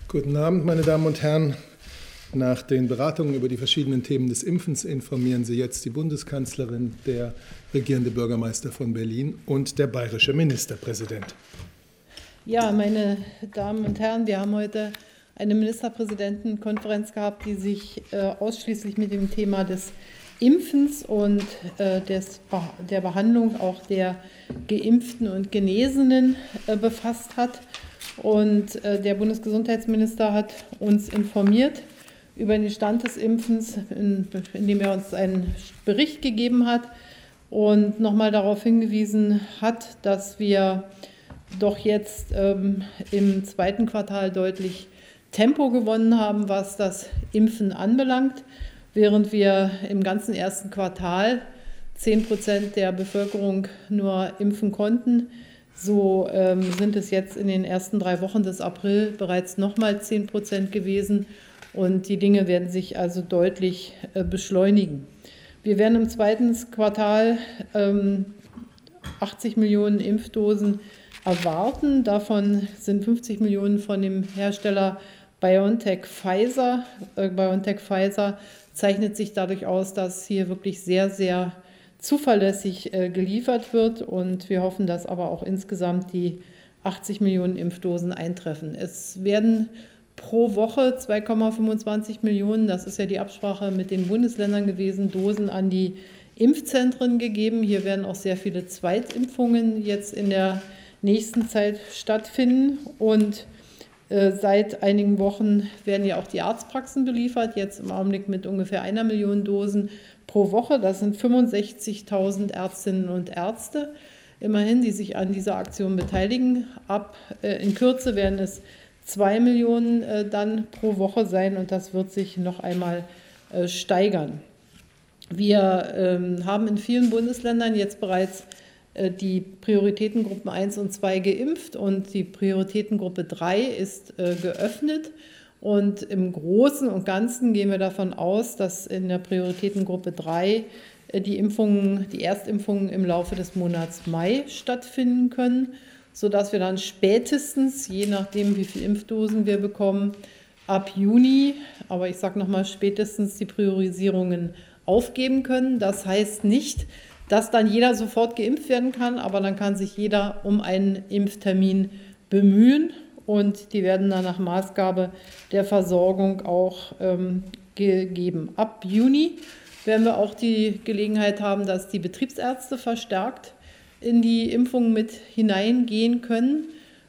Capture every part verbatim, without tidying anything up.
Guten Abend, meine Damen und Herren. Nach den Beratungen über die verschiedenen Themen des Impfens informieren Sie jetzt die Bundeskanzlerin, der regierende Bürgermeister von Berlin und der bayerische Ministerpräsident. Ja, meine Damen und Herren, wir haben heute eine Ministerpräsidentenkonferenz gehabt, die sich äh, ausschließlich mit dem Thema des Impfens und äh, des, der Behandlung auch der Geimpften und Genesenen äh, befasst hat. Und äh, der Bundesgesundheitsminister hat uns informiert über den Stand des Impfens, in, indem er uns einen Bericht gegeben hat und nochmal darauf hingewiesen hat, dass wir doch jetzt ähm, im zweiten Quartal deutlich Tempo gewonnen haben, was das Impfen anbelangt. Während wir im ganzen ersten Quartal zehn Prozent der Bevölkerung nur impfen konnten, so ähm, sind es jetzt in den ersten drei Wochen des April bereits nochmal zehn Prozent gewesen. Und die Dinge werden sich also deutlich äh, beschleunigen. Wir werden im zweiten Quartal ähm, achtzig Millionen Impfdosen erwarten. Davon sind fünfzig Millionen von dem Hersteller BioNTech Pfizer. Äh, BioNTech Pfizer zeichnet sich dadurch aus, dass hier wirklich sehr, sehr zuverlässig äh, geliefert wird. Und wir hoffen, dass aber auch insgesamt die achtzig Millionen Impfdosen eintreffen. Es werden pro Woche zwei Komma fünfundzwanzig Millionen, das ist ja die Absprache mit den Bundesländern gewesen, Dosen an die Impfzentren gegeben. Hier werden auch sehr viele Zweitimpfungen jetzt in der nächsten Zeit stattfinden. Und äh, seit einigen Wochen werden ja auch die Arztpraxen beliefert, jetzt im Augenblick mit ungefähr einer Million Dosen pro Woche. Das sind fünfundsechzigtausend Ärztinnen und Ärzte immerhin, die sich an dieser Aktion beteiligen. Ab äh, in Kürze werden es zwei Millionen äh, dann pro Woche sein und das wird sich noch einmal äh, steigern. Wir ähm, haben in vielen Bundesländern jetzt bereits äh, die Prioritätengruppen eins und zwei geimpft und die Prioritätengruppe drei ist äh, geöffnet. Und im Großen und Ganzen gehen wir davon aus, dass in der Prioritätengruppe drei äh, die Impfungen, die Erstimpfungen im Laufe des Monats Mai stattfinden können, sodass wir dann spätestens, je nachdem wie viele Impfdosen wir bekommen, ab Juni, aber ich sage nochmal spätestens, die Priorisierungen aufgeben können. Das heißt nicht, dass dann jeder sofort geimpft werden kann, aber dann kann sich jeder um einen Impftermin bemühen und die werden dann nach Maßgabe der Versorgung auch ähm, gegeben. Ab Juni werden wir auch die Gelegenheit haben, dass die Betriebsärzte verstärkt in die Impfung mit hineingehen können.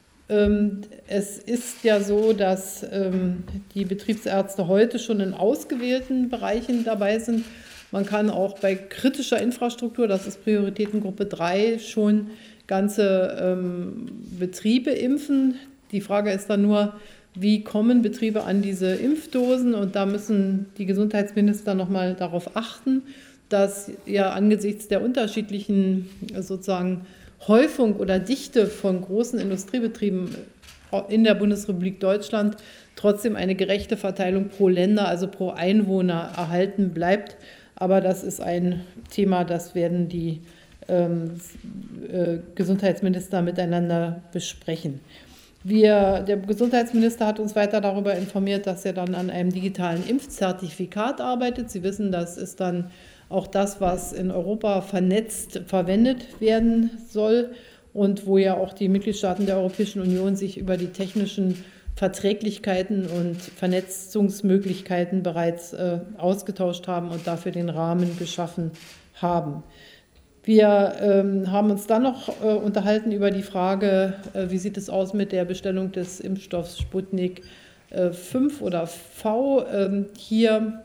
Es ist ja so, dass die Betriebsärzte heute schon in ausgewählten Bereichen dabei sind. Man kann auch bei kritischer Infrastruktur, das ist Prioritätengruppe drei, schon ganze Betriebe impfen. Die Frage ist dann nur, wie kommen Betriebe an diese Impfdosen? Und da müssen die Gesundheitsminister noch mal darauf achten, dass ja angesichts der unterschiedlichen sozusagen Häufung oder Dichte von großen Industriebetrieben in der Bundesrepublik Deutschland trotzdem eine gerechte Verteilung pro Länder, also pro Einwohner erhalten bleibt. Aber das ist ein Thema, das werden die ähm, äh, Gesundheitsminister miteinander besprechen. Wir, der Gesundheitsminister hat uns weiter darüber informiert, dass er dann an einem digitalen Impfzertifikat arbeitet. Sie wissen, das ist dann auch das, was in Europa vernetzt verwendet werden soll und wo ja auch die Mitgliedstaaten der Europäischen Union sich über die technischen Verträglichkeiten und Vernetzungsmöglichkeiten bereits äh, ausgetauscht haben und dafür den Rahmen geschaffen haben. Wir ähm, haben uns dann noch äh, unterhalten über die Frage, äh, wie sieht es aus mit der Bestellung des Impfstoffs Sputnik fünf oder V. Hier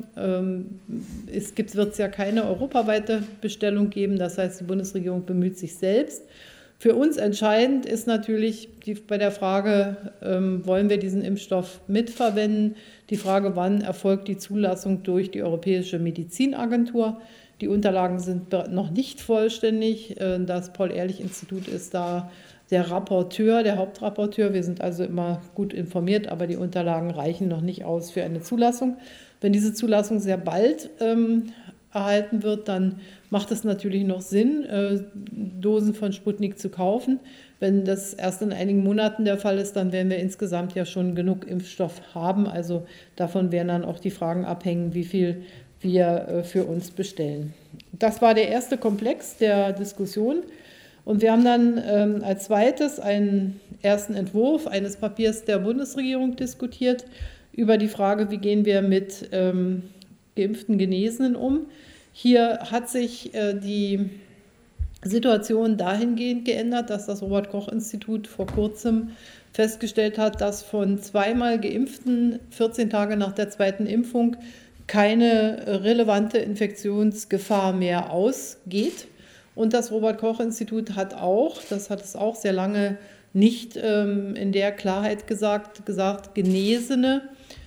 wird es ja keine europaweite Bestellung geben. Das heißt, die Bundesregierung bemüht sich selbst. Für uns entscheidend ist natürlich die, bei der Frage, wollen wir diesen Impfstoff mitverwenden, die Frage, wann erfolgt die Zulassung durch die Europäische Medizinagentur. Die Unterlagen sind noch nicht vollständig. Das Paul-Ehrlich-Institut ist da der Rapporteur, der Hauptrapporteur. Wir sind also immer gut informiert, aber die Unterlagen reichen noch nicht aus für eine Zulassung. Wenn diese Zulassung sehr bald ähm, erhalten wird, dann macht es natürlich noch Sinn, äh, Dosen von Sputnik zu kaufen. Wenn das erst in einigen Monaten der Fall ist, dann werden wir insgesamt ja schon genug Impfstoff haben. Also davon werden dann auch die Fragen abhängen, wie viel wir äh, für uns bestellen. Das war der erste Komplex der Diskussion. Und wir haben dann ähm, als zweites einen ersten Entwurf eines Papiers der Bundesregierung diskutiert über die Frage, wie gehen wir mit ähm, geimpften Genesenen um. Hier hat sich äh, die Situation dahingehend geändert, dass das Robert-Koch-Institut vor kurzem festgestellt hat, dass von zweimal Geimpften vierzehn Tage nach der zweiten Impfung keine relevante Infektionsgefahr mehr ausgeht. Und das Robert-Koch-Institut hat auch, das hat es auch sehr lange nicht ähm, in der Klarheit gesagt, gesagt, Genesene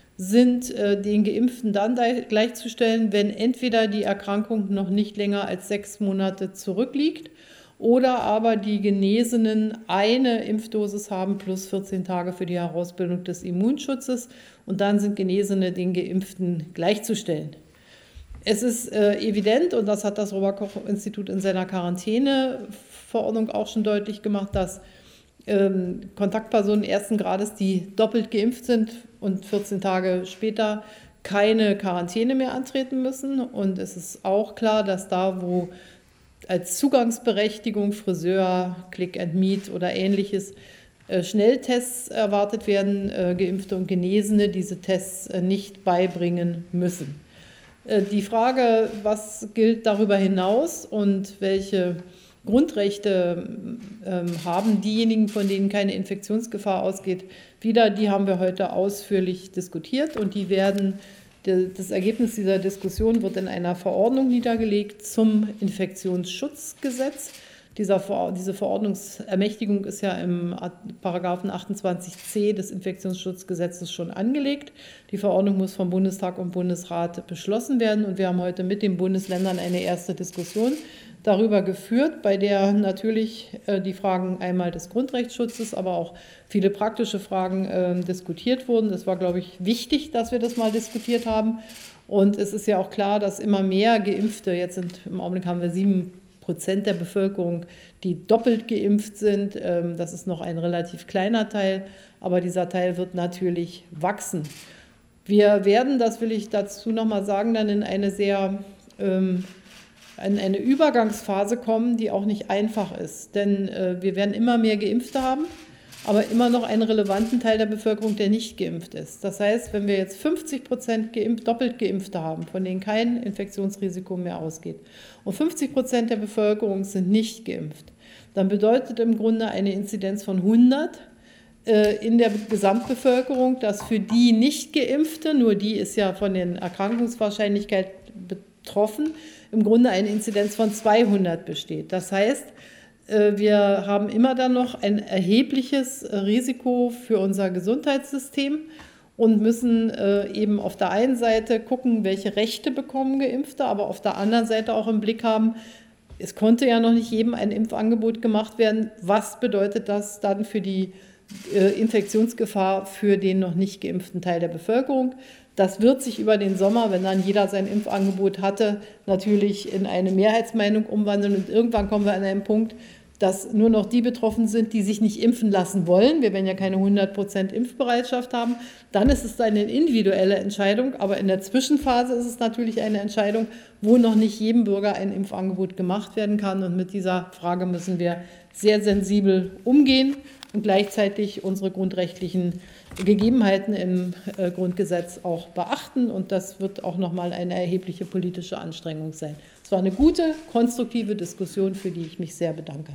sind äh, den Geimpften dann gleichzustellen, wenn entweder die Erkrankung noch nicht länger als sechs Monate zurückliegt oder aber die Genesenen eine Impfdosis haben plus vierzehn Tage für die Herausbildung des Immunschutzes und dann sind Genesene den Geimpften gleichzustellen. Es ist äh, evident, und das hat das Robert-Koch-Institut in seiner Quarantäneverordnung auch schon deutlich gemacht, dass ähm, Kontaktpersonen ersten Grades, die doppelt geimpft sind und vierzehn Tage später keine Quarantäne mehr antreten müssen. Und es ist auch klar, dass da, wo als Zugangsberechtigung Friseur, Click and Meet oder ähnliches äh, Schnelltests erwartet werden, äh, Geimpfte und Genesene diese Tests äh, nicht beibringen müssen. Äh, die Frage, was gilt darüber hinaus und welche Grundrechte äh, haben diejenigen, von denen keine Infektionsgefahr ausgeht, wieder, die haben wir heute ausführlich diskutiert und die werden, das Ergebnis dieser Diskussion wird in einer Verordnung niedergelegt zum Infektionsschutzgesetz. Dieser, diese Verordnungsermächtigung ist ja im Paragraphen achtundzwanzig c des Infektionsschutzgesetzes schon angelegt. Die Verordnung muss vom Bundestag und Bundesrat beschlossen werden und wir haben heute mit den Bundesländern eine erste Diskussion darüber geführt, bei der natürlich äh, die Fragen einmal des Grundrechtsschutzes, aber auch viele praktische Fragen äh, diskutiert wurden. Das war, glaube ich, wichtig, dass wir das mal diskutiert haben. Und es ist ja auch klar, dass immer mehr Geimpfte, jetzt sind im Augenblick haben wir sieben Prozent der Bevölkerung, die doppelt geimpft sind. Ähm, das ist noch ein relativ kleiner Teil, aber dieser Teil wird natürlich wachsen. Wir werden, das will ich dazu noch mal sagen, dann in eine sehr ähm, in eine Übergangsphase kommen, die auch nicht einfach ist. Denn äh, wir werden immer mehr Geimpfte haben, aber immer noch einen relevanten Teil der Bevölkerung, der nicht geimpft ist. Das heißt, wenn wir jetzt fünfzig Prozent geimpft, doppelt Geimpfte haben, von denen kein Infektionsrisiko mehr ausgeht, und fünfzig Prozent der Bevölkerung sind nicht geimpft, dann bedeutet im Grunde eine Inzidenz von hundert äh, in der Gesamtbevölkerung, dass für die Nicht-Geimpfte, nur die ist ja von den Erkrankungswahrscheinlichkeit betroffen, im Grunde eine Inzidenz von zweihundert besteht. Das heißt, wir haben immer dann noch ein erhebliches Risiko für unser Gesundheitssystem und müssen eben auf der einen Seite gucken, welche Rechte bekommen Geimpfte, aber auf der anderen Seite auch im Blick haben, es konnte ja noch nicht jedem ein Impfangebot gemacht werden. Was bedeutet das dann für die Infektionsgefahr für den noch nicht geimpften Teil der Bevölkerung? Das wird sich über den Sommer, wenn dann jeder sein Impfangebot hatte, natürlich in eine Mehrheitsmeinung umwandeln. Und irgendwann kommen wir an einen Punkt, dass nur noch die betroffen sind, die sich nicht impfen lassen wollen. Wir werden ja keine hundert Prozent Impfbereitschaft haben. Dann ist es eine individuelle Entscheidung. Aber in der Zwischenphase ist es natürlich eine Entscheidung, wo noch nicht jedem Bürger ein Impfangebot gemacht werden kann. Und mit dieser Frage müssen wir sehr sensibel umgehen und gleichzeitig unsere grundrechtlichen Gegebenheiten im äh, Grundgesetz auch beachten. Und das wird auch nochmal eine erhebliche politische Anstrengung sein. Es war eine gute, konstruktive Diskussion, für die ich mich sehr bedanke.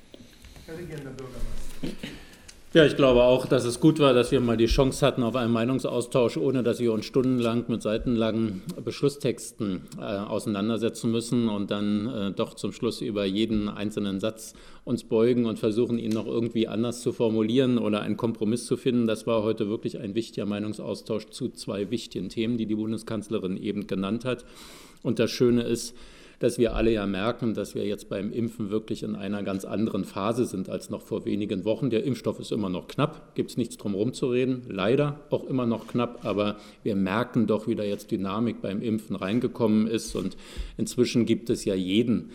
Herr Regierender Bürgermeister. Ja, ich glaube auch, dass es gut war, dass wir mal die Chance hatten auf einen Meinungsaustausch, ohne dass wir uns stundenlang mit seitenlangen Beschlusstexten äh, auseinandersetzen müssen und dann äh, doch zum Schluss über jeden einzelnen Satz uns beugen und versuchen, ihn noch irgendwie anders zu formulieren oder einen Kompromiss zu finden. Das war heute wirklich ein wichtiger Meinungsaustausch zu zwei wichtigen Themen, die die Bundeskanzlerin eben genannt hat. Und das Schöne ist, dass wir alle ja merken, dass wir jetzt beim Impfen wirklich in einer ganz anderen Phase sind als noch vor wenigen Wochen. Der Impfstoff ist immer noch knapp, gibt es nichts drum herum zu reden, leider auch immer noch knapp, aber wir merken doch, wie da jetzt Dynamik beim Impfen reingekommen ist und inzwischen gibt es ja jeden,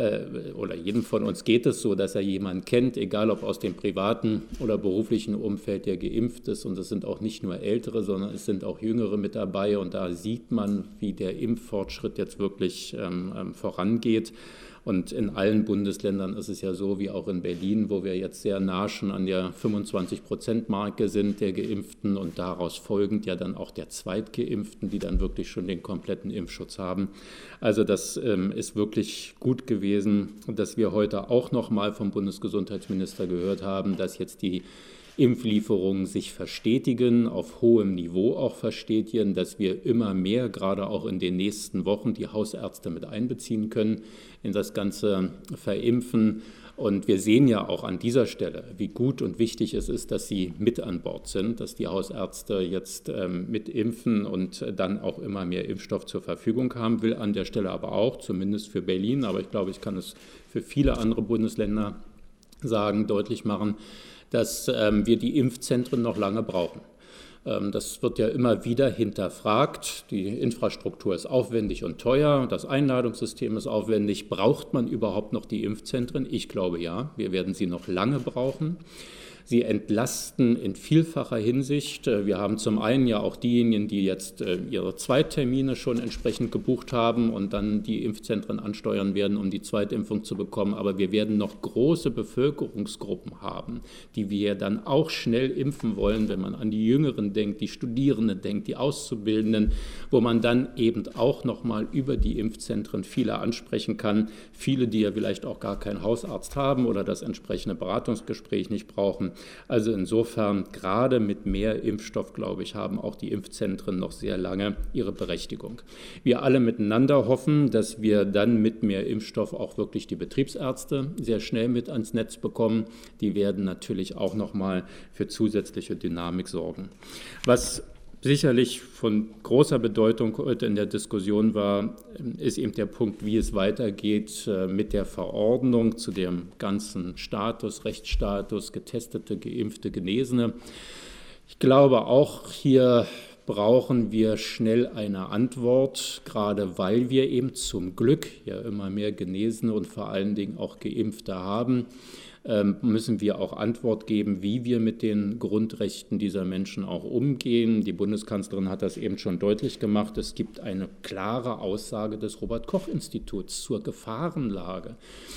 oder jedem von uns geht es so, dass er jemanden kennt, egal ob aus dem privaten oder beruflichen Umfeld, der geimpft ist. Und es sind auch nicht nur Ältere, sondern es sind auch Jüngere mit dabei. Und da sieht man, wie der Impffortschritt jetzt wirklich ähm, vorangeht. Und in allen Bundesländern ist es ja so, wie auch in Berlin, wo wir jetzt sehr nah schon an der fünfundzwanzig-Prozent-Marke sind der Geimpften und daraus folgend ja dann auch der Zweitgeimpften, die dann wirklich schon den kompletten Impfschutz haben. Also das ähm, ist wirklich gut gewesen, dass wir heute auch noch mal vom Bundesgesundheitsminister gehört haben, dass jetzt die Impflieferungen sich verstetigen, auf hohem Niveau auch verstetigen, dass wir immer mehr, gerade auch in den nächsten Wochen, die Hausärzte mit einbeziehen können in das ganze Verimpfen. Und wir sehen ja auch an dieser Stelle, wie gut und wichtig es ist, dass sie mit an Bord sind, dass die Hausärzte jetzt ähm, mitimpfen und dann auch immer mehr Impfstoff zur Verfügung haben. Will an der Stelle aber auch, zumindest für Berlin, aber ich glaube, ich kann es für viele andere Bundesländer sagen, deutlich machen, dass ähm, wir die Impfzentren noch lange brauchen. Ähm, das wird ja immer wieder hinterfragt. Die Infrastruktur ist aufwendig und teuer, das Einladungssystem ist aufwendig. Braucht man überhaupt noch die Impfzentren? Ich glaube ja, wir werden sie noch lange brauchen. Sie entlasten in vielfacher Hinsicht. Wir haben zum einen ja auch diejenigen, die jetzt ihre Zweittermine schon entsprechend gebucht haben und dann die Impfzentren ansteuern werden, um die Zweitimpfung zu bekommen. Aber wir werden noch große Bevölkerungsgruppen haben, die wir dann auch schnell impfen wollen, wenn man an die Jüngeren denkt, die Studierenden denkt, die Auszubildenden, wo man dann eben auch noch mal über die Impfzentren viele ansprechen kann. Viele, die ja vielleicht auch gar keinen Hausarzt haben oder das entsprechende Beratungsgespräch nicht brauchen. Also insofern, gerade mit mehr Impfstoff, glaube ich, haben auch die Impfzentren noch sehr lange ihre Berechtigung. Wir alle miteinander hoffen, dass wir dann mit mehr Impfstoff auch wirklich die Betriebsärzte sehr schnell mit ans Netz bekommen. Die werden natürlich auch noch mal für zusätzliche Dynamik sorgen. Was sicherlich von großer Bedeutung heute in der Diskussion war, ist eben der Punkt, wie es weitergeht mit der Verordnung zu dem ganzen Status, Rechtsstatus, Getestete, Geimpfte, Genesene. Ich glaube, auch hier brauchen wir schnell eine Antwort, gerade weil wir eben zum Glück ja immer mehr Genesene und vor allen Dingen auch Geimpfte haben. Müssen wir auch Antwort geben, wie wir mit den Grundrechten dieser Menschen auch umgehen. Die Bundeskanzlerin hat das eben schon deutlich gemacht. Es gibt eine klare Aussage des Robert-Koch-Instituts zur Gefahrenlage,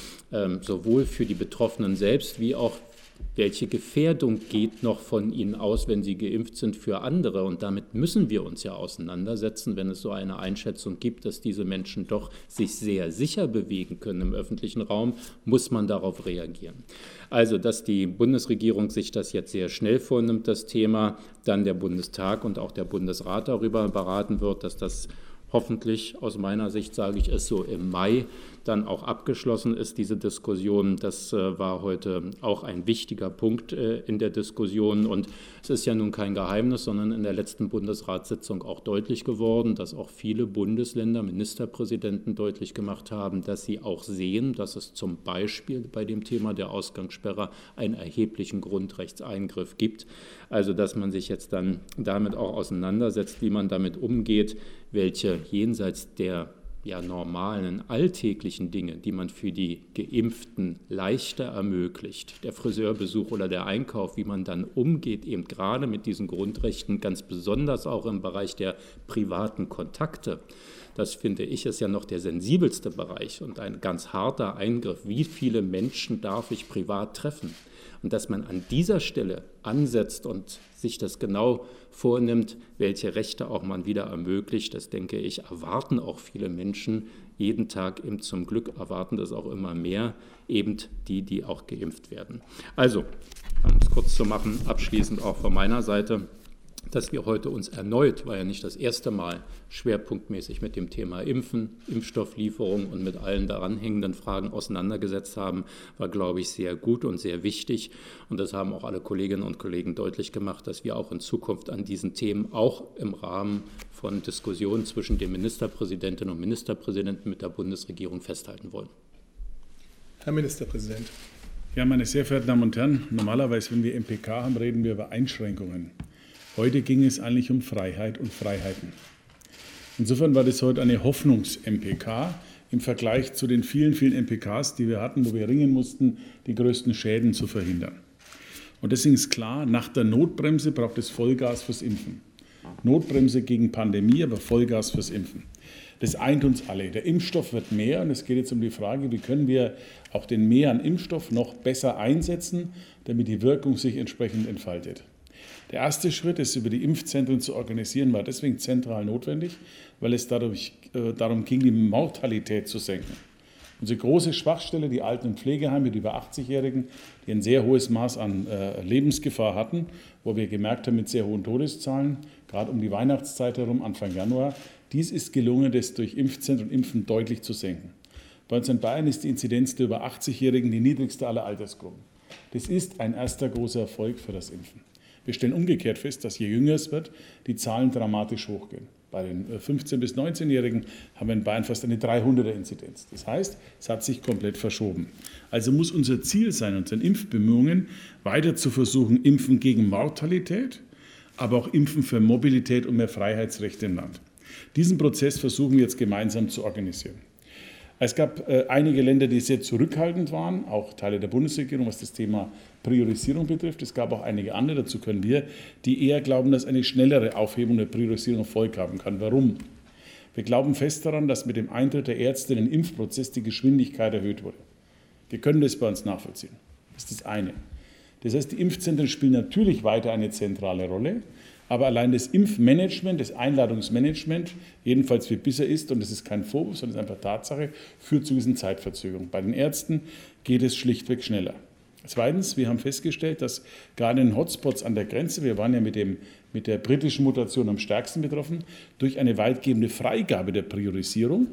sowohl für die Betroffenen selbst wie auch welche Gefährdung geht noch von ihnen aus, wenn sie geimpft sind, für andere. Und damit müssen wir uns ja auseinandersetzen, wenn es so eine Einschätzung gibt, dass diese Menschen doch sich sehr sicher bewegen können im öffentlichen Raum, muss man darauf reagieren. Also, dass die Bundesregierung sich das jetzt sehr schnell vornimmt, das Thema, dann der Bundestag und auch der Bundesrat darüber beraten wird, dass das hoffentlich, aus meiner Sicht sage ich es so, im Mai dann auch abgeschlossen ist, diese Diskussion. Das äh, war heute auch ein wichtiger Punkt äh, in der Diskussion. Und es ist ja nun kein Geheimnis, sondern in der letzten Bundesratssitzung auch deutlich geworden, dass auch viele Bundesländer, Ministerpräsidenten deutlich gemacht haben, dass sie auch sehen, dass es zum Beispiel bei dem Thema der Ausgangssperre einen erheblichen Grundrechtseingriff gibt. Also dass man sich jetzt dann damit auch auseinandersetzt, wie man damit umgeht, welche jenseits der ja, normalen, alltäglichen Dinge, die man für die Geimpften leichter ermöglicht, der Friseurbesuch oder der Einkauf, wie man dann umgeht, eben gerade mit diesen Grundrechten, ganz besonders auch im Bereich der privaten Kontakte. Das finde ich ist ja noch der sensibelste Bereich und ein ganz harter Eingriff. Wie viele Menschen darf ich privat treffen? Und dass man an dieser Stelle ansetzt und sich das genau vornimmt, welche Rechte auch man wieder ermöglicht, das denke ich, erwarten auch viele Menschen jeden Tag, eben zum Glück erwarten das auch immer mehr, eben die, die auch geimpft werden. Also, um es kurz zu machen, abschließend auch von meiner Seite, dass wir heute uns erneut, war ja nicht das erste Mal, schwerpunktmäßig mit dem Thema Impfen, Impfstofflieferung und mit allen daran hängenden Fragen auseinandergesetzt haben, war, glaube ich, sehr gut und sehr wichtig. Und das haben auch alle Kolleginnen und Kollegen deutlich gemacht, dass wir auch in Zukunft an diesen Themen auch im Rahmen von Diskussionen zwischen den Ministerpräsidentinnen und Ministerpräsidenten mit der Bundesregierung festhalten wollen. Herr Ministerpräsident. Ja, meine sehr verehrten Damen und Herren, normalerweise, wenn wir M P K haben, reden wir über Einschränkungen. Heute ging es eigentlich um Freiheit und Freiheiten. Insofern war das heute eine Hoffnungs-M P K im Vergleich zu den vielen, vielen M P Ks, die wir hatten, wo wir ringen mussten, die größten Schäden zu verhindern. Und deswegen ist klar, nach der Notbremse braucht es Vollgas fürs Impfen. Notbremse gegen Pandemie, aber Vollgas fürs Impfen. Das eint uns alle. Der Impfstoff wird mehr und es geht jetzt um die Frage, wie können wir auch den Mehr an Impfstoff noch besser einsetzen, damit die Wirkung sich entsprechend entfaltet. Der erste Schritt, es über die Impfzentren zu organisieren, war deswegen zentral notwendig, weil es dadurch, äh, darum ging, die Mortalität zu senken. Unsere große Schwachstelle, die Alten- und Pflegeheime, die über achtzig-Jährigen, die ein sehr hohes Maß an äh, Lebensgefahr hatten, wo wir gemerkt haben mit sehr hohen Todeszahlen, gerade um die Weihnachtszeit herum, Anfang Januar, dies ist gelungen, das durch Impfzentren und Impfen deutlich zu senken. Bei uns in Bayern ist die Inzidenz der über achtzig-Jährigen die niedrigste aller Altersgruppen. Das ist ein erster großer Erfolg für das Impfen. Wir stellen umgekehrt fest, dass je jünger es wird, die Zahlen dramatisch hochgehen. Bei den fünfzehn- bis neunzehn-Jährigen haben wir in Bayern fast eine dreihunderter-Inzidenz. Das heißt, es hat sich komplett verschoben. Also muss unser Ziel sein, unseren Impfbemühungen weiter zu versuchen, Impfen gegen Mortalität, aber auch Impfen für Mobilität und mehr Freiheitsrechte im Land. Diesen Prozess versuchen wir jetzt gemeinsam zu organisieren. Es gab äh, einige Länder, die sehr zurückhaltend waren, auch Teile der Bundesregierung, was das Thema Priorisierung betrifft. Es gab auch einige andere, dazu können wir, die eher glauben, dass eine schnellere Aufhebung der Priorisierung Erfolg haben kann. Warum? Wir glauben fest daran, dass mit dem Eintritt der Ärzte in den Impfprozess die Geschwindigkeit erhöht wurde. Wir können das bei uns nachvollziehen. Das ist das eine. Das heißt, die Impfzentren spielen natürlich weiter eine zentrale Rolle. Aber allein das Impfmanagement, das Einladungsmanagement, jedenfalls wie bisher ist, und das ist kein Vorwurf, sondern es ist einfach Tatsache, führt zu diesen Zeitverzögerungen. Bei den Ärzten geht es schlichtweg schneller. Zweitens, wir haben festgestellt, dass gerade in Hotspots an der Grenze, wir waren ja mit, dem, mit der britischen Mutation am stärksten betroffen, durch eine weitgehende Freigabe der Priorisierung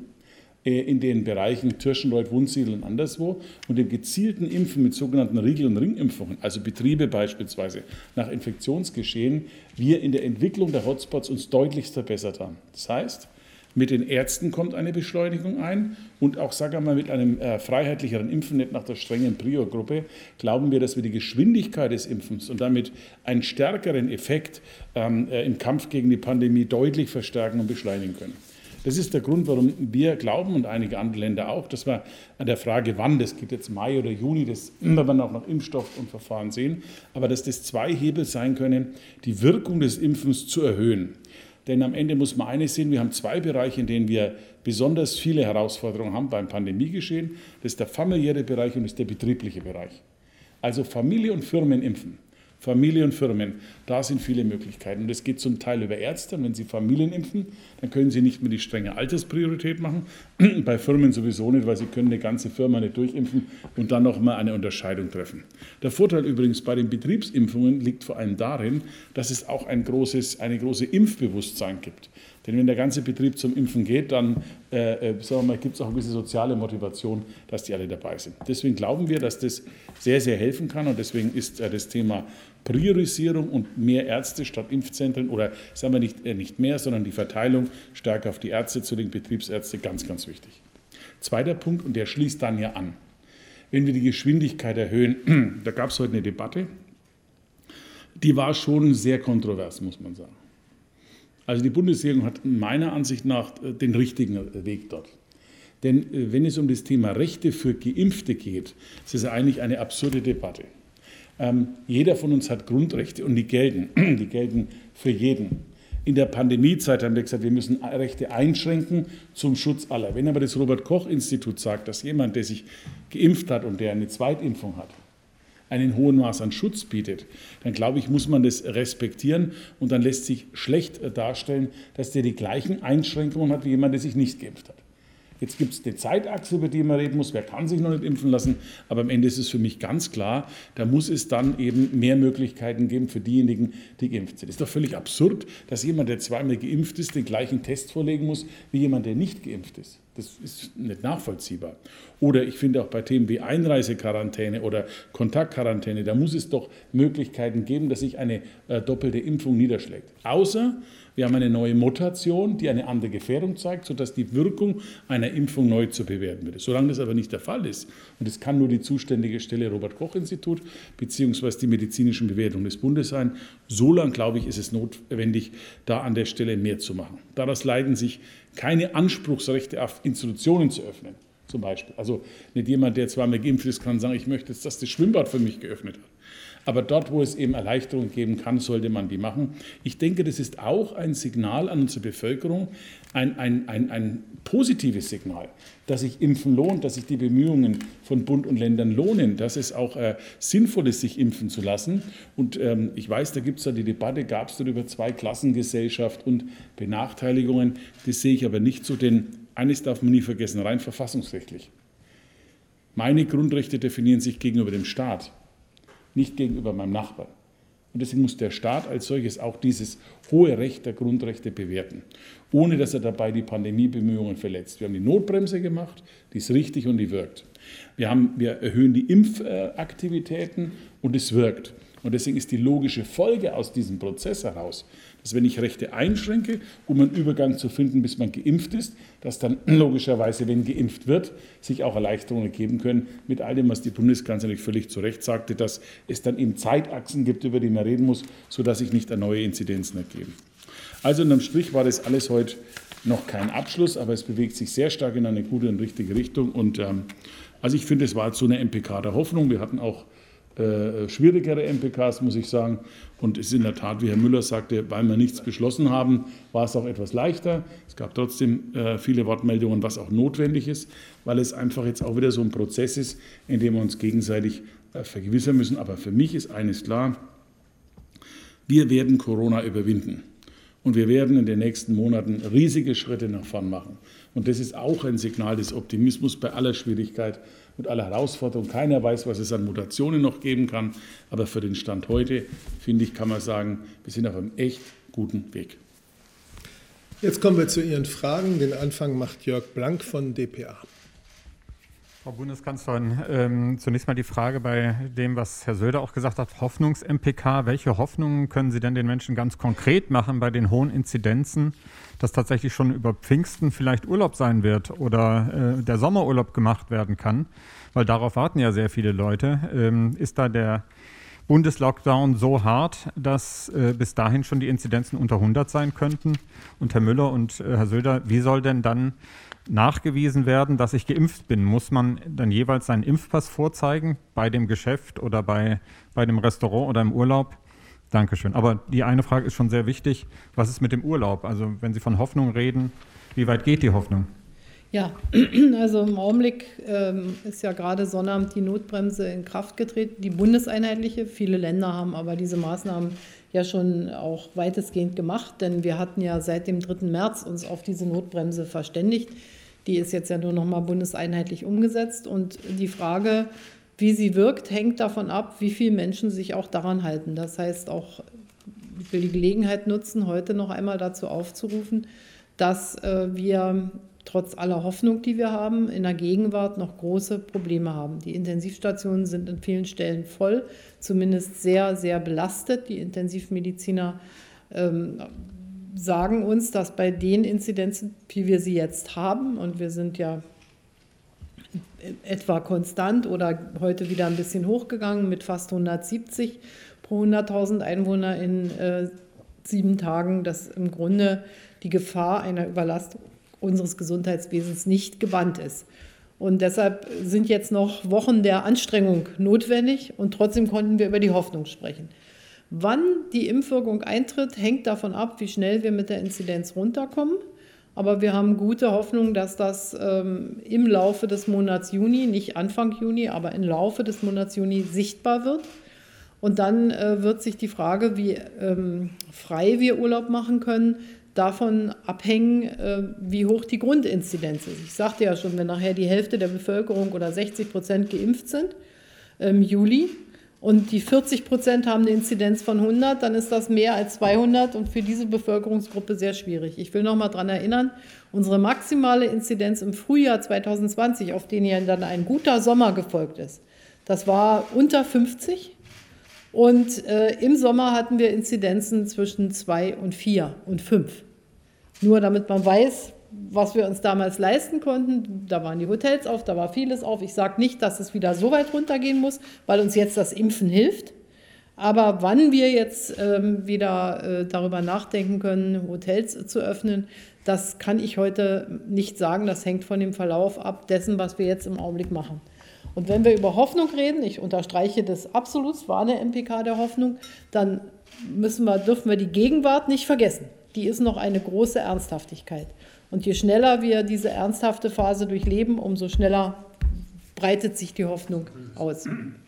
in den Bereichen Tirschenreuth, Wunsiedel und anderswo und dem gezielten Impfen mit sogenannten Riegel- und Ringimpfungen, also Betriebe beispielsweise nach Infektionsgeschehen, wir in der Entwicklung der Hotspots uns deutlichst verbessert haben. Das heißt, mit den Ärzten kommt eine Beschleunigung ein und auch, sagen wir mal, mit einem äh, freiheitlicheren Impfen, nicht nach der strengen Prio-Gruppe, glauben wir, dass wir die Geschwindigkeit des Impfens und damit einen stärkeren Effekt ähm, äh, im Kampf gegen die Pandemie deutlich verstärken und beschleunigen können. Das ist der Grund, warum wir glauben und einige andere Länder auch, dass wir an der Frage, wann, das geht jetzt Mai oder Juni, das werden wir auch nach Impfstoff und Verfahren sehen, aber dass das zwei Hebel sein können, die Wirkung des Impfens zu erhöhen. Denn am Ende muss man eines sehen, wir haben zwei Bereiche, in denen wir besonders viele Herausforderungen haben beim Pandemiegeschehen. Das ist der familiäre Bereich und das ist der betriebliche Bereich. Also Familie und Firmen impfen. Familie und Firmen, da sind viele Möglichkeiten. Und das geht zum Teil über Ärzte. Und wenn Sie Familien impfen, dann können Sie nicht mehr die strenge Alterspriorität machen. Bei Firmen sowieso nicht, weil Sie können eine ganze Firma nicht durchimpfen und dann noch mal eine Unterscheidung treffen. Der Vorteil übrigens bei den Betriebsimpfungen liegt vor allem darin, dass es auch ein großes, eine große Impfbewusstsein gibt. Denn wenn der ganze Betrieb zum Impfen geht, dann äh, sagen wir mal, gibt es auch eine gewisse soziale Motivation, dass die alle dabei sind. Deswegen glauben wir, dass das sehr, sehr helfen kann. Und deswegen ist äh, das Thema Priorisierung und mehr Ärzte statt Impfzentren oder sagen wir nicht, äh, nicht mehr, sondern die Verteilung stärker auf die Ärzte zu den Betriebsärzten ganz, ganz wichtig. Zweiter Punkt, und der schließt dann ja an. Wenn wir die Geschwindigkeit erhöhen, da gab es heute eine Debatte, die war schon sehr kontrovers, muss man sagen. Also die Bundesregierung hat meiner Ansicht nach den richtigen Weg dort. Denn wenn es um das Thema Rechte für Geimpfte geht, ist es eigentlich eine absurde Debatte. Ähm, jeder von uns hat Grundrechte und die gelten. Die gelten für jeden. In der Pandemiezeit haben wir gesagt, wir müssen Rechte einschränken zum Schutz aller. Wenn aber das Robert-Koch-Institut sagt, dass jemand, der sich geimpft hat und der eine Zweitimpfung hat, einen hohen Maß an Schutz bietet, dann glaube ich, muss man das respektieren und dann lässt sich schlecht darstellen, dass der die gleichen Einschränkungen hat wie jemand, der sich nicht geimpft hat. Jetzt gibt es eine Zeitachse, über die man reden muss, wer kann sich noch nicht impfen lassen, aber am Ende ist es für mich ganz klar, da muss es dann eben mehr Möglichkeiten geben für diejenigen, die geimpft sind. Es ist doch völlig absurd, dass jemand, der zweimal geimpft ist, den gleichen Test vorlegen muss, wie jemand, der nicht geimpft ist. Das ist nicht nachvollziehbar. Oder ich finde auch bei Themen wie Einreisequarantäne oder Kontaktquarantäne, da muss es doch Möglichkeiten geben, dass sich eine äh, doppelte Impfung niederschlägt. Außer wir haben eine neue Mutation, die eine andere Gefährdung zeigt, sodass die Wirkung einer Impfung neu zu bewerten wird. Solange das aber nicht der Fall ist, und das kann nur die zuständige Stelle Robert-Koch-Institut bzw. die medizinischen Bewertungen des Bundes sein, solange, glaube ich, ist es notwendig, da an der Stelle mehr zu machen. Daraus leiten sich keine Anspruchsrechte auf Institutionen zu öffnen, zum Beispiel. Also nicht jemand, der zweimal geimpft ist, kann sagen, ich möchte jetzt, dass das Schwimmbad für mich geöffnet hat. Aber dort, wo es eben Erleichterungen geben kann, sollte man die machen. Ich denke, das ist auch ein Signal an unsere Bevölkerung, ein, ein, ein, ein positives Signal, dass sich Impfen lohnt, dass sich die Bemühungen von Bund und Ländern lohnen, dass es auch äh, sinnvoll ist, sich impfen zu lassen. Und ähm, ich weiß, da gibt es ja die Debatte, gab es darüber Zweiklassengesellschaft und Benachteiligungen. Das sehe ich aber nicht so, denn eines darf man nie vergessen, rein verfassungsrechtlich. Meine Grundrechte definieren sich gegenüber dem Staat, nicht gegenüber meinem Nachbarn. Und deswegen muss der Staat als solches auch dieses hohe Recht der Grundrechte bewerten, ohne dass er dabei die Pandemiebemühungen verletzt. Wir haben die Notbremse gemacht, die ist richtig und die wirkt. Wir, haben, wir erhöhen die Impfaktivitäten und es wirkt. Und deswegen ist die logische Folge aus diesem Prozess heraus, dass wenn ich Rechte einschränke, um einen Übergang zu finden, bis man geimpft ist, dass dann logischerweise, wenn geimpft wird, sich auch Erleichterungen geben können, mit all dem, was die Bundeskanzlerin völlig zu Recht sagte, dass es dann eben Zeitachsen gibt, über die man reden muss, sodass sich nicht neue Inzidenzen ergeben. Also unterm Strich war das alles heute noch kein Abschluss, aber es bewegt sich sehr stark in eine gute und richtige Richtung. Und ähm, also ich finde, es war so eine M P K der Hoffnung. Wir hatten auch Äh, schwierigere M P Ks, muss ich sagen. Und es ist in der Tat, wie Herr Müller sagte, weil wir nichts beschlossen haben, war es auch etwas leichter. Es gab trotzdem äh, viele Wortmeldungen, was auch notwendig ist, weil es einfach jetzt auch wieder so ein Prozess ist, in dem wir uns gegenseitig äh, vergewissern müssen. Aber für mich ist eines klar, wir werden Corona überwinden. Und wir werden in den nächsten Monaten riesige Schritte nach vorn machen. Und das ist auch ein Signal des Optimismus bei aller Schwierigkeit und aller Herausforderung. Keiner weiß, was es an Mutationen noch geben kann. Aber für den Stand heute, finde ich, kann man sagen, wir sind auf einem echt guten Weg. Jetzt kommen wir zu Ihren Fragen. Den Anfang macht Jörg Blank von d p a. Frau Bundeskanzlerin, ähm, zunächst mal die Frage bei dem, was Herr Söder auch gesagt hat, Hoffnungs-M P K. Welche Hoffnungen können Sie denn den Menschen ganz konkret machen bei den hohen Inzidenzen, dass tatsächlich schon über Pfingsten vielleicht Urlaub sein wird oder äh, der Sommerurlaub gemacht werden kann? Weil darauf warten ja sehr viele Leute. Ähm, ist da der Bundeslockdown so hart, dass äh, bis dahin schon die Inzidenzen unter hundert sein könnten? Und Herr Müller und äh, Herr Söder, wie soll denn dann nachgewiesen werden, dass ich geimpft bin? Muss man dann jeweils seinen Impfpass vorzeigen bei dem Geschäft oder bei, bei dem Restaurant oder im Urlaub? Dankeschön. Aber die eine Frage ist schon sehr wichtig. Was ist mit dem Urlaub? Also wenn Sie von Hoffnung reden, wie weit geht die Hoffnung? Ja, also im Augenblick ähm, ist ja gerade Sonnabend die Notbremse in Kraft getreten, die bundeseinheitliche. Viele Länder haben aber diese Maßnahmen ja schon auch weitestgehend gemacht, denn wir hatten ja seit dem dritten März uns auf diese Notbremse verständigt. Die ist jetzt ja nur noch mal bundeseinheitlich umgesetzt und die Frage, wie sie wirkt, hängt davon ab, wie viele Menschen sich auch daran halten. Das heißt auch, ich will die Gelegenheit nutzen, heute noch einmal dazu aufzurufen, dass äh, wir trotz aller Hoffnung, die wir haben, in der Gegenwart noch große Probleme haben. Die Intensivstationen sind an vielen Stellen voll, zumindest sehr, sehr belastet. Die Intensivmediziner ähm, sagen uns, dass bei den Inzidenzen, wie wir sie jetzt haben, und wir sind ja etwa konstant oder heute wieder ein bisschen hochgegangen mit fast hundertsiebzig pro hunderttausend Einwohner in äh, sieben Tagen, dass im Grunde die Gefahr einer Überlastung unseres Gesundheitswesens nicht gebannt ist. Und deshalb sind jetzt noch Wochen der Anstrengung notwendig und trotzdem konnten wir über die Hoffnung sprechen. Wann die Impfwirkung eintritt, hängt davon ab, wie schnell wir mit der Inzidenz runterkommen. Aber wir haben gute Hoffnung, dass das ähm, im Laufe des Monats Juni, nicht Anfang Juni, aber im Laufe des Monats Juni sichtbar wird. Und dann äh, wird sich die Frage, wie ähm, frei wir Urlaub machen können, davon abhängen, wie hoch die Grundinzidenz ist. Ich sagte ja schon, wenn nachher die Hälfte der Bevölkerung oder sechzig Prozent geimpft sind im Juli und die vierzig Prozent haben eine Inzidenz von hundert, dann ist das mehr als zweihundert und für diese Bevölkerungsgruppe sehr schwierig. Ich will noch mal daran erinnern, unsere maximale Inzidenz im Frühjahr zwanzig zwanzig, auf den ja dann ein guter Sommer gefolgt ist, das war unter fünfzig. Und äh, im Sommer hatten wir Inzidenzen zwischen zwei und vier und fünf. Nur damit man weiß, was wir uns damals leisten konnten. Da waren die Hotels auf, da war vieles auf. Ich sage nicht, dass es wieder so weit runtergehen muss, weil uns jetzt das Impfen hilft. Aber wann wir jetzt ähm, wieder äh, darüber nachdenken können, Hotels zu öffnen, das kann ich heute nicht sagen. Das hängt von dem Verlauf ab dessen, was wir jetzt im Augenblick machen. Und wenn wir über Hoffnung reden, ich unterstreiche das absolut, es war eine M P K der Hoffnung, dann müssen wir, dürfen wir die Gegenwart nicht vergessen. Die ist noch eine große Ernsthaftigkeit. Und je schneller wir diese ernsthafte Phase durchleben, umso schneller breitet sich die Hoffnung aus.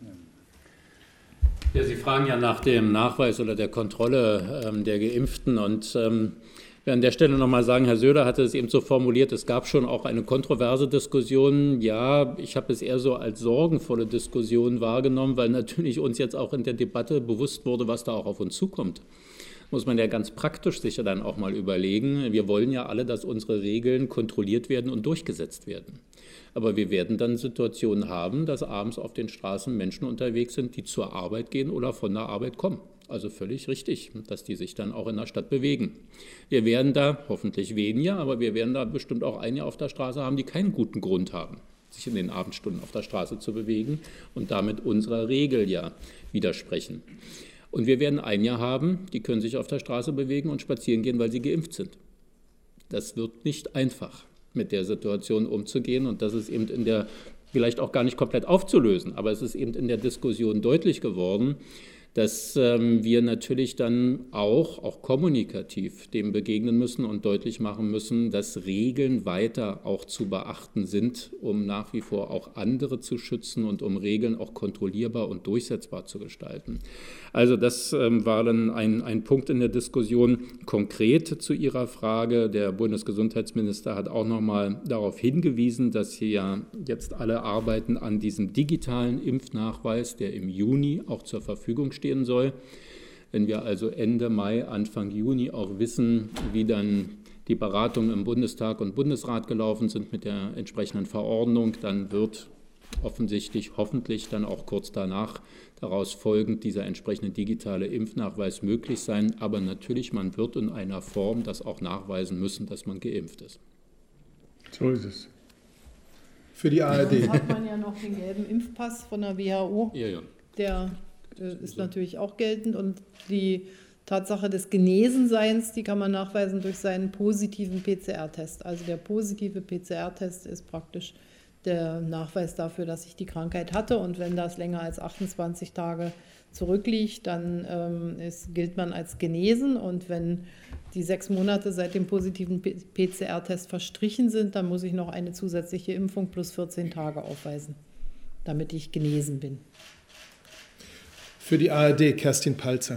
Ja, Sie fragen ja nach dem Nachweis oder der Kontrolle ähm, der Geimpften und ähm, ich will an der Stelle noch mal sagen, Herr Söder hatte es eben so formuliert, es gab schon auch eine kontroverse Diskussion. Ja, ich habe es eher so als sorgenvolle Diskussion wahrgenommen, weil natürlich uns jetzt auch in der Debatte bewusst wurde, was da auch auf uns zukommt. Muss man ja ganz praktisch sicher dann auch mal überlegen. Wir wollen ja alle, dass unsere Regeln kontrolliert werden und durchgesetzt werden. Aber wir werden dann Situationen haben, dass abends auf den Straßen Menschen unterwegs sind, die zur Arbeit gehen oder von der Arbeit kommen. Also völlig richtig, dass die sich dann auch in der Stadt bewegen. Wir werden da hoffentlich weniger, aber wir werden da bestimmt auch einige auf der Straße haben, die keinen guten Grund haben, sich in den Abendstunden auf der Straße zu bewegen und damit unserer Regel ja widersprechen. Und wir werden einige haben, die können sich auf der Straße bewegen und spazieren gehen, weil sie geimpft sind. Das wird nicht einfach, mit der Situation umzugehen und das ist eben in der, vielleicht auch gar nicht komplett aufzulösen, aber es ist eben in der Diskussion deutlich geworden, dass ähm, wir natürlich dann auch, auch kommunikativ dem begegnen müssen und deutlich machen müssen, dass Regeln weiter auch zu beachten sind, um nach wie vor auch andere zu schützen und um Regeln auch kontrollierbar und durchsetzbar zu gestalten. Also das ähm, war dann ein, ein Punkt in der Diskussion. Konkret zu Ihrer Frage, der Bundesgesundheitsminister hat auch noch mal darauf hingewiesen, dass hier ja jetzt alle arbeiten an diesem digitalen Impfnachweis, der im Juni auch zur Verfügung steht. Stehen soll. Wenn wir also Ende Mai, Anfang Juni auch wissen, wie dann die Beratungen im Bundestag und Bundesrat gelaufen sind mit der entsprechenden Verordnung, dann wird offensichtlich, hoffentlich dann auch kurz danach daraus folgend dieser entsprechende digitale Impfnachweis möglich sein. Aber natürlich, man wird in einer Form das auch nachweisen müssen, dass man geimpft ist. So ist es. Für die A R D. Sonst hat man ja noch den gelben Impfpass von der W H O. Ja, ja. Der ist natürlich auch geltend und die Tatsache des Genesenseins, die kann man nachweisen durch seinen positiven P C R-Test. Also der positive P C R-Test ist praktisch der Nachweis dafür, dass ich die Krankheit hatte und wenn das länger als achtundzwanzig Tage zurückliegt, dann ähm, ist, gilt man als genesen und wenn die sechs Monate seit dem positiven P C R-Test verstrichen sind, dann muss ich noch eine zusätzliche Impfung plus vierzehn Tage aufweisen, damit ich genesen bin. Für die A R D, Kerstin Palzer.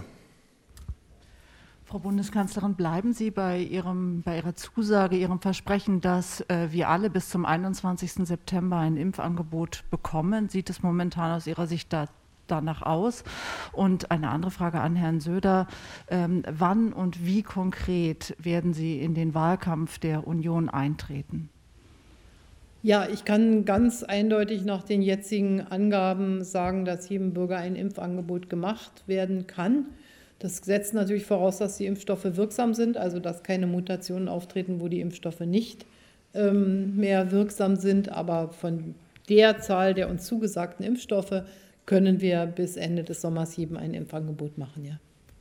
Frau Bundeskanzlerin, bleiben Sie bei, Ihrem, bei Ihrer Zusage, Ihrem Versprechen, dass äh, wir alle bis zum einundzwanzigsten September ein Impfangebot bekommen? Sieht es momentan aus Ihrer Sicht da, danach aus? Und eine andere Frage an Herrn Söder. Ähm, wann und wie konkret werden Sie in den Wahlkampf der Union eintreten? Ja, ich kann ganz eindeutig nach den jetzigen Angaben sagen, dass jedem Bürger ein Impfangebot gemacht werden kann. Das setzt natürlich voraus, dass die Impfstoffe wirksam sind, also dass keine Mutationen auftreten, wo die Impfstoffe nicht ähm, mehr wirksam sind. Aber von der Zahl der uns zugesagten Impfstoffe können wir bis Ende des Sommers jedem ein Impfangebot machen, ja.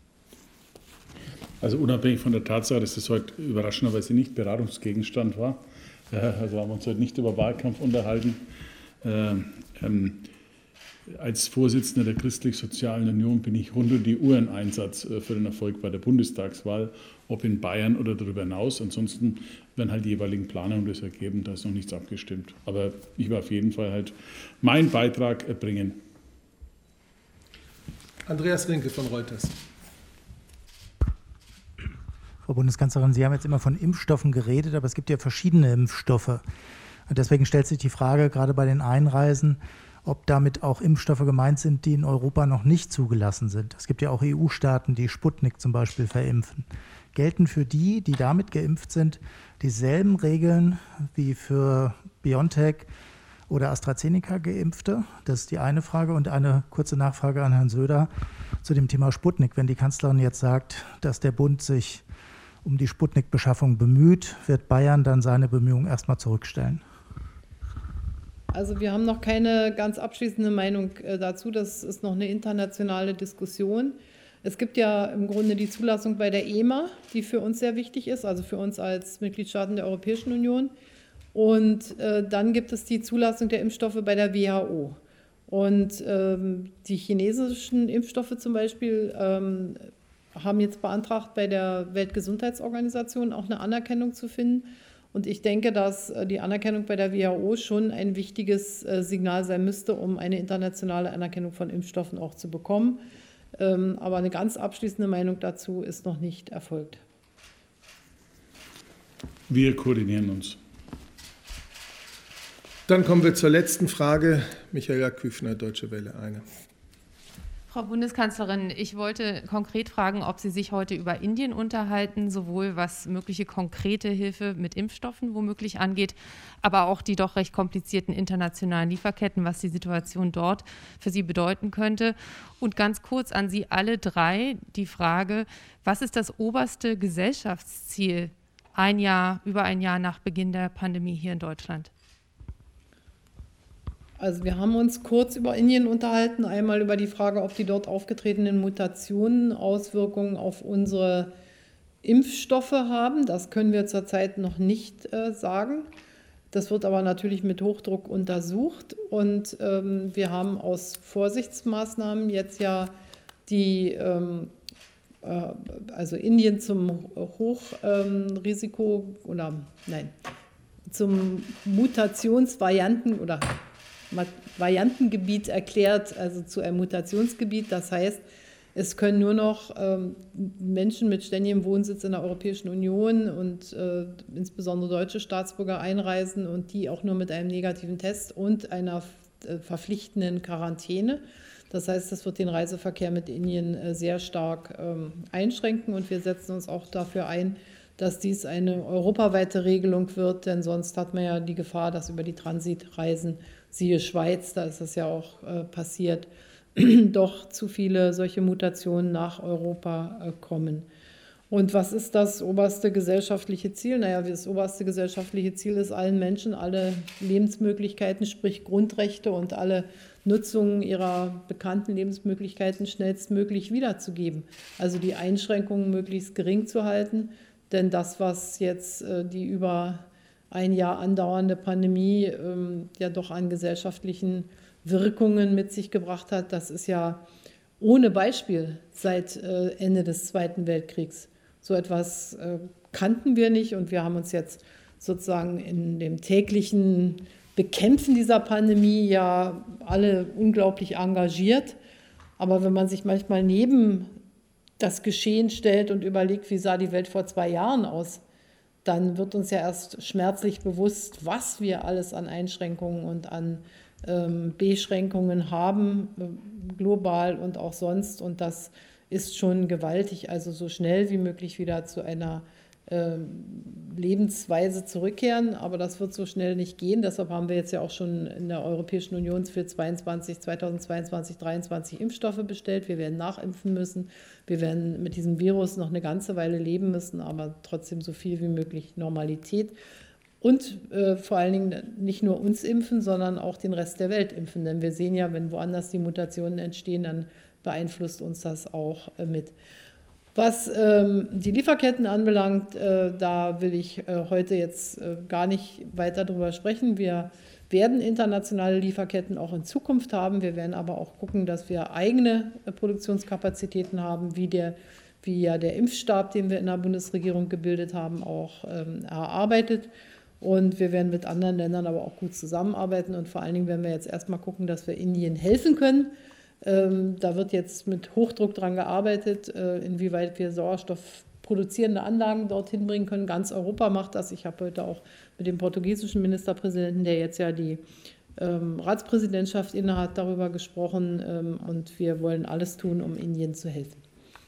Also unabhängig von der Tatsache, dass das heute überraschenderweise nicht Beratungsgegenstand war, also haben wir uns heute nicht über Wahlkampf unterhalten. Ähm, ähm, als Vorsitzender der Christlich-Sozialen Union bin ich rund um die Uhr im Einsatz äh, für den Erfolg bei der Bundestagswahl, ob in Bayern oder darüber hinaus. Ansonsten werden halt die jeweiligen Planungen das ergeben, da ist noch nichts abgestimmt. Aber ich will auf jeden Fall halt meinen Beitrag erbringen. Andreas Rinke von Reuters. Frau Bundeskanzlerin, Sie haben jetzt immer von Impfstoffen geredet, aber es gibt ja verschiedene Impfstoffe. Und deswegen stellt sich die Frage, gerade bei den Einreisen, ob damit auch Impfstoffe gemeint sind, die in Europa noch nicht zugelassen sind. Es gibt ja auch E U-Staaten, die Sputnik zum Beispiel verimpfen. Gelten für die, die damit geimpft sind, dieselben Regeln wie für BioNTech oder AstraZeneca Geimpfte? Das ist die eine Frage. Und eine kurze Nachfrage an Herrn Söder zu dem Thema Sputnik. Wenn die Kanzlerin jetzt sagt, dass der Bund sich um die Sputnik-Beschaffung bemüht, wird Bayern dann seine Bemühungen erstmal zurückstellen? Also wir haben noch keine ganz abschließende Meinung dazu. Das ist noch eine internationale Diskussion. Es gibt ja im Grunde die Zulassung bei der E M A, die für uns sehr wichtig ist, also für uns als Mitgliedstaaten der Europäischen Union. Und äh, dann gibt es die Zulassung der Impfstoffe bei der W H O. Und ähm, die chinesischen Impfstoffe zum Beispiel ähm, haben jetzt beantragt, bei der Weltgesundheitsorganisation auch eine Anerkennung zu finden. Und ich denke, dass die Anerkennung bei der W H O schon ein wichtiges Signal sein müsste, um eine internationale Anerkennung von Impfstoffen auch zu bekommen. Aber eine ganz abschließende Meinung dazu ist noch nicht erfolgt. Wir koordinieren uns. Dann kommen wir zur letzten Frage. Michaela Küfner, Deutsche Welle, eine. Frau Bundeskanzlerin, ich wollte konkret fragen, ob Sie sich heute über Indien unterhalten, sowohl was mögliche konkrete Hilfe mit Impfstoffen womöglich angeht, aber auch die doch recht komplizierten internationalen Lieferketten, was die Situation dort für Sie bedeuten könnte. Und ganz kurz an Sie alle drei die Frage, was ist das oberste Gesellschaftsziel ein Jahr, über ein Jahr nach Beginn der Pandemie hier in Deutschland? Also wir haben uns kurz über Indien unterhalten, einmal über die Frage, ob die dort aufgetretenen Mutationen Auswirkungen auf unsere Impfstoffe haben. Das können wir zurzeit noch nicht äh, sagen. Das wird aber natürlich mit Hochdruck untersucht. Und ähm, wir haben aus Vorsichtsmaßnahmen jetzt ja die, ähm, äh, also Indien zum Hochrisiko ähm, oder nein, zum Mutationsvarianten oder Variantengebiet erklärt, also zu einem Mutationsgebiet. Das heißt, es können nur noch ähm, Menschen mit ständigem Wohnsitz in der Europäischen Union und äh, insbesondere deutsche Staatsbürger einreisen und die auch nur mit einem negativen Test und einer äh, verpflichtenden Quarantäne. Das heißt, das wird den Reiseverkehr mit Indien äh, sehr stark ähm, einschränken und wir setzen uns auch dafür ein, dass dies eine europaweite Regelung wird, denn sonst hat man ja die Gefahr, dass über die Transitreisen, siehe Schweiz, da ist das ja auch äh, passiert, doch zu viele solche Mutationen nach Europa äh, kommen. Und was ist das oberste gesellschaftliche Ziel? Naja, das oberste gesellschaftliche Ziel ist, allen Menschen alle Lebensmöglichkeiten, sprich Grundrechte und alle Nutzungen ihrer bekannten Lebensmöglichkeiten schnellstmöglich wiederzugeben. Also die Einschränkungen möglichst gering zu halten. Denn das, was jetzt äh, die über ein Jahr andauernde Pandemie ähm, ja doch an gesellschaftlichen Wirkungen mit sich gebracht hat, das ist ja ohne Beispiel seit äh, Ende des Zweiten Weltkriegs. So etwas äh, kannten wir nicht und wir haben uns jetzt sozusagen in dem täglichen Bekämpfen dieser Pandemie ja alle unglaublich engagiert. Aber wenn man sich manchmal neben das Geschehen stellt und überlegt, wie sah die Welt vor zwei Jahren aus, dann wird uns ja erst schmerzlich bewusst, was wir alles an Einschränkungen und an ähm, Beschränkungen haben, äh, global und auch sonst. Und das ist schon gewaltig, also so schnell wie möglich wieder zu einer äh, Lebensweise zurückkehren. Aber das wird so schnell nicht gehen. Deshalb haben wir jetzt ja auch schon in der Europäischen Union für zweitausendzweiundzwanzig, zweitausendzweiundzwanzig Impfstoffe bestellt. Wir werden nachimpfen müssen. Wir werden mit diesem Virus noch eine ganze Weile leben müssen, aber trotzdem so viel wie möglich Normalität. Und äh, vor allen Dingen nicht nur uns impfen, sondern auch den Rest der Welt impfen. Denn wir sehen ja, wenn woanders die Mutationen entstehen, dann beeinflusst uns das auch äh, mit. Was ähm, die Lieferketten anbelangt, äh, da will ich äh, heute jetzt äh, gar nicht weiter drüber sprechen. Wir werden internationale Lieferketten auch in Zukunft haben. Wir werden aber auch gucken, dass wir eigene äh, Produktionskapazitäten haben, wie, der, wie ja der Impfstab, den wir in der Bundesregierung gebildet haben, auch ähm, erarbeitet. Und wir werden mit anderen Ländern aber auch gut zusammenarbeiten. Und vor allen Dingen werden wir jetzt erstmal gucken, dass wir Indien helfen können. Ähm, da wird jetzt mit Hochdruck dran gearbeitet, äh, inwieweit wir Sauerstoff produzierende Anlagen dorthin bringen können. Ganz Europa macht das. Ich habe heute auch mit dem portugiesischen Ministerpräsidenten, der jetzt ja die ähm, Ratspräsidentschaft innehat, darüber gesprochen. Ähm, und wir wollen alles tun, um Indien zu helfen.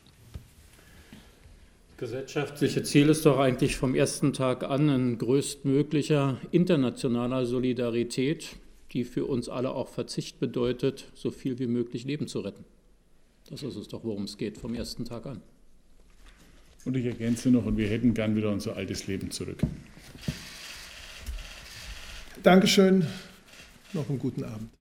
Das gesellschaftliche Ziel ist doch eigentlich vom ersten Tag an ein größtmöglicher internationaler Solidarität, die für uns alle auch Verzicht bedeutet, so viel wie möglich Leben zu retten. Das ist es doch, worum es geht, vom ersten Tag an. Und ich ergänze noch, und wir hätten gern wieder unser altes Leben zurück. Dankeschön, noch einen guten Abend.